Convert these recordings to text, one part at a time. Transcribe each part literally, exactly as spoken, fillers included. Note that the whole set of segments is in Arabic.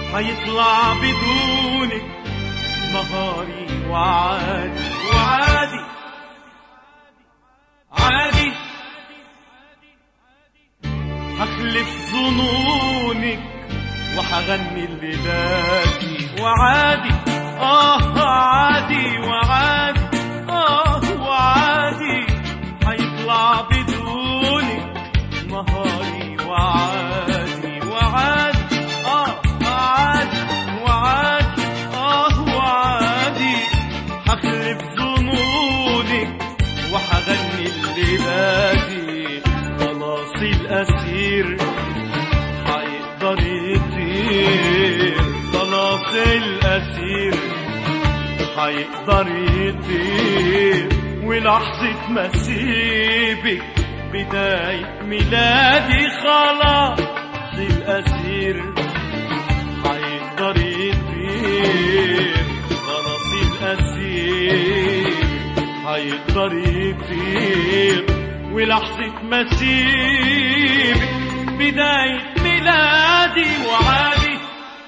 هيطلع بدونك نهاري وعادي وعادي عادي هخلف ظنونك وحغني الليلاتي وعادي اه عادي وعادي اه وعادي هيطلع بدونك نهاري وعادي وعادي اه عادي وعادي اه وعادي هخلف ظنونك وحغني الليلاتي خلاص الأسير هيقدر يطير خلاص الأسير هيقدر يطير ولحظة ما اسيبك بداية ميلادي خلاص الأسير هيقدر يطير خلاص الأسير هيقدر يطير ولحظة ما اسيبك بداية ميلادي وعادي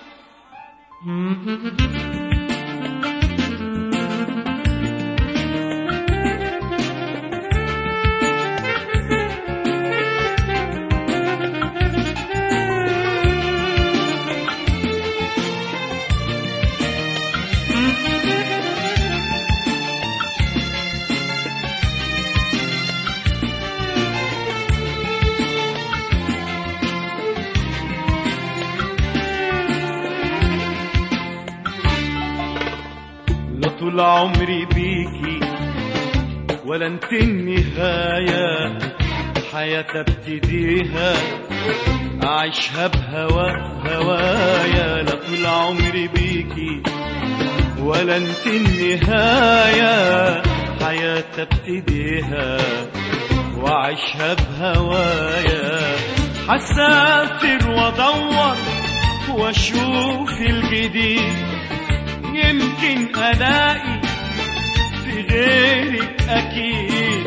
طول عمري بيكي ولا انت النهاية حياة ابتديها اعيشها بهوا هوايا لا طول عمري بيكي ولا انت النهاية حياة ابتديها واعيشها بهوايا هسافر وادور واشوف الجديد يمكن ألاقي في غيرك أكيد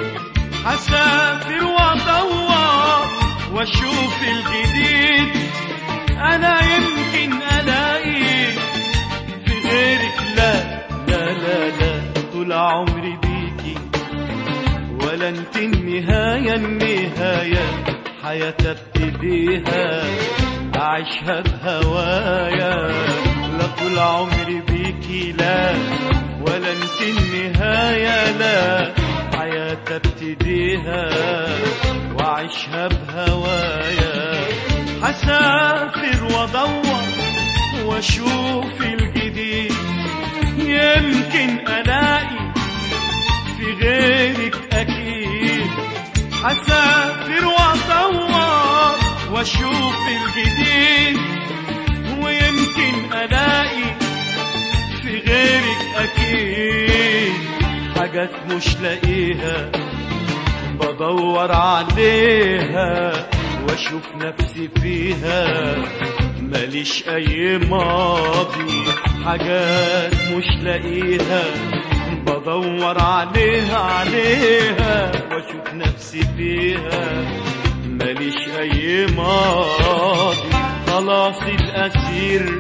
هسافر وأدور وأشوف الجديد أنا يمكن ألاقي في غيرك لا لا لا لا طول عمري بيكي ولا انت النهاية النهاية حياة ابتديها أعيشها بهوايا لا طول عمري بيكي لا ولا انت النهاية لا حياة ابتديها واعيشها بهوايا هسافر وادور واشوف الجديد يمكن الاقي في غيرك اكيد هسافر وادور واشوف الجديد ويمكن ألاقي في غيرك أكيد حاجات مش لاقيها بدور عليها واشوف نفسي فيها ماليش أي ماضي حاجات مش لاقيها بدور عليها عليها واشوف نفسي فيها ماليش أي ماضي خلاص الأسير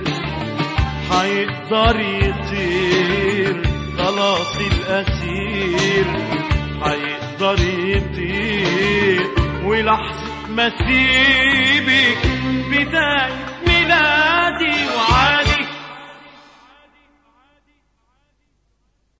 هيقدر يطير خلاص الأسير هيقدر يطير ولحظة ما اسيبك بداية